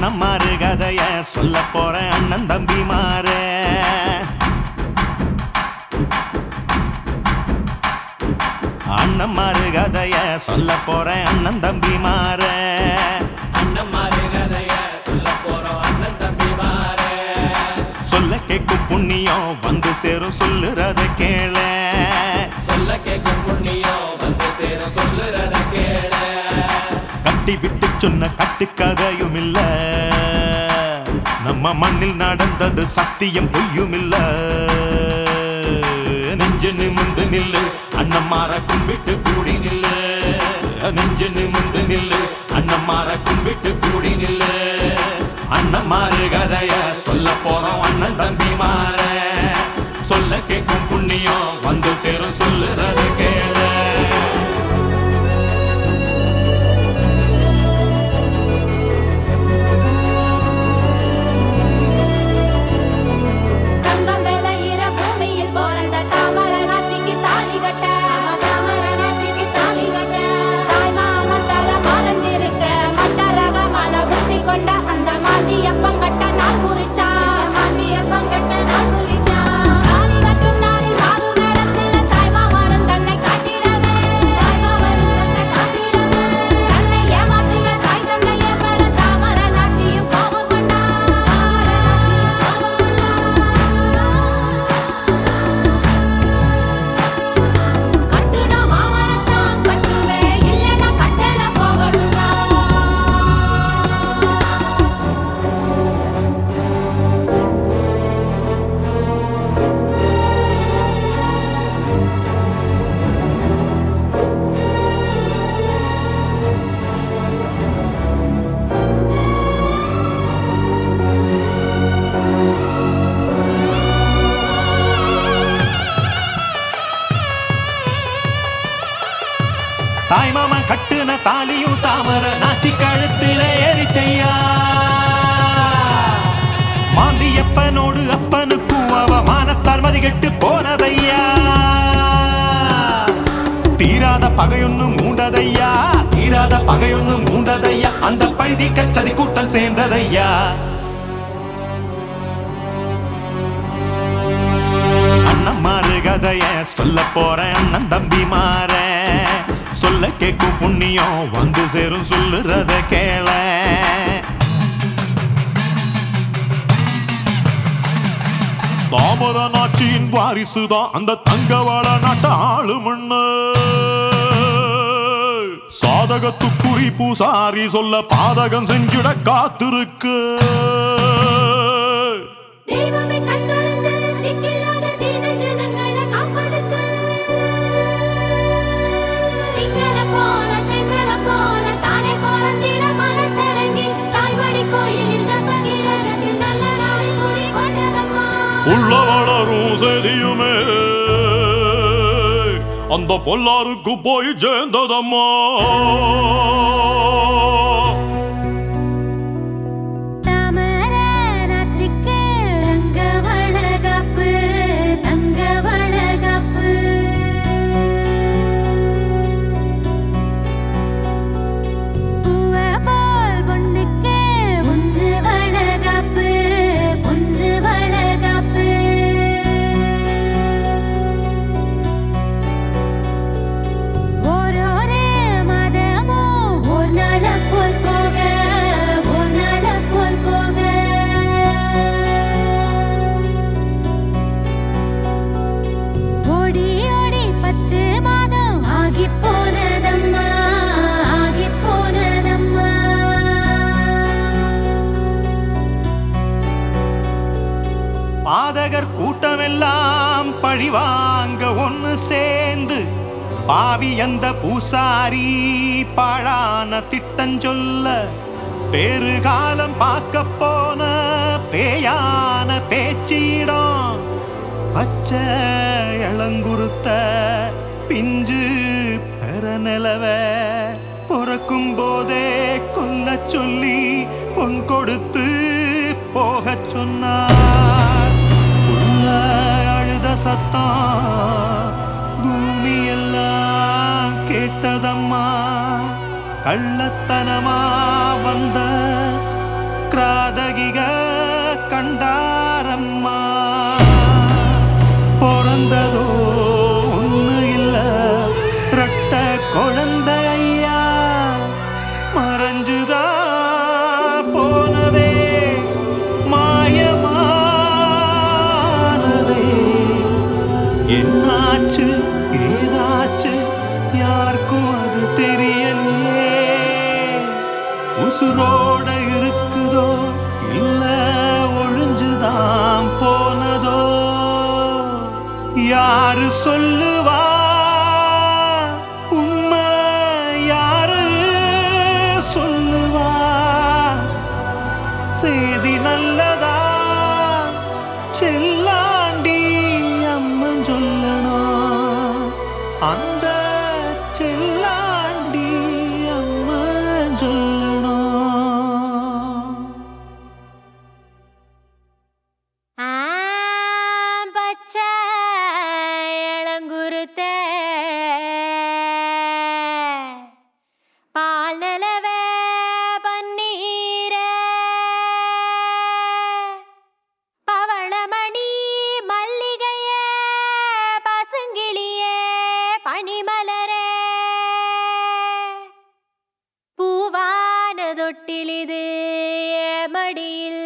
அண்ணன் மாறு கதைய சொல்ல போறேன் அண்ணன் தம்பி மாறு. அண்ணன் மாறு கதைய சொல்ல போறேன் அண்ணன் தம்பி மாறு. அண்ணன் மாறு கதைய சொல்ல போறோம் அண்ணன் தம்பி மாறு. சொல்ல கேட்கும் புண்ணியம் வந்து சேரும் சொல்லுறத கேள. சொல்ல கேட்கும் புண்ணியம் வந்து சேரும் சொல்லுறத கேள. கட்டி விட்டு சொன்ன கட்டுக்கதையும் இல்ல, நம்ம மண்ணில் நடந்தது சத்தியம் பொய்யும் இல்ல. நெஞ்சு நிமிந்து நில்லு அண்ணன் மாற கும்பிட்டு கூடி நில்லு. நெஞ்சு நிமிந்து நில்லு அண்ணன் மாற கும்பிட்டு கூடி நில்லு. அண்ணன் மாறு கதைய சொல்ல போறோம் அண்ணன் தம்பி மாற. சொல்ல கேட்கும் புண்ணியம் வந்து சேரும் சொல்லுறது கேள. தாய் மாமா கட்டுன தாலியும் தாமர நாச்சி கழுத்தில ஏறிச்சையா. மாந்தியப்பனோடு அப்பனுக்கும் அவ மானத்தால் மதிகெட்டு போனதையா. தீராத பகையொன்னு மூண்டதையா, தீராத பகையொன்னு மூண்டதையா. அந்த பழுதி கச்சதி கூட்டம் சேர்ந்ததையா. அண்ணன் மாறு கதைய சொல்ல போறேன் அண்ணன் தம்பி மாற. சொல்ல கேட்கும் புண்ணியம் வந்து சேரும் சொல்லுறத கேள. தாமர நாட்டின் வாரிசுதான் அந்த தங்கவாள நாட்ட ஆளுமண்ண. சாதகத்துக்குறி பூசாரி சொல்ல பாதகம் செஞ்சிட காத்திருக்கு. உள்ள வளரும் செய்தியுமே அந்த பொல்லாருக்கு போய் சேர்ந்ததம்மா. பாதகர் கூட்டமெல்லாம் பழிவாங்க ஒன்னு சேர்ந்து பாவி அந்த பூசாரி பாழான திட்டஞ்சொல்ல. பேறுகாலம் பார்க்க போன பேயான பேச்சிடம் பச்சை இளங்குருத்த பிஞ்சு பெற நிலவ பொறக்கும் போதே கொல்ல சொல்லி பொன் கொடுத்து போக சொன்னார். அழுத சத்தம் பூமி எல்லாம் கேட்டதம்மா. கள்ளத்தனமா வந்த கிராதகிக கண்டாரம்மா பிறந்ததோ ஒண்ணு இல்ல ரெட்ட குழந்தை ஐயா மறைஞ்சுதா போனதே மாயமானதே என்னாச்சு ஏதாச்சு யாருக்கும் அது தெரியலையே உசுரோட இருக்குதோ இல்ல ஒழிஞ்சுதான் போனதோ யாரு சொல்லுவா உண்மை யாரு சொல்லுவா செய்தி நல்லதா செல்லாண்டி அம்மன் சொல்லணும் அந்த செல்லாண்டி அம்மன் சொல்லணும் பச்சை இளங்குருத்தே பால் நிலவே பன்னீரே பவளமணி மல்லிகையே பசுங்கிளியே பனிமலரே பூவான தொட்டிலிது மடியில்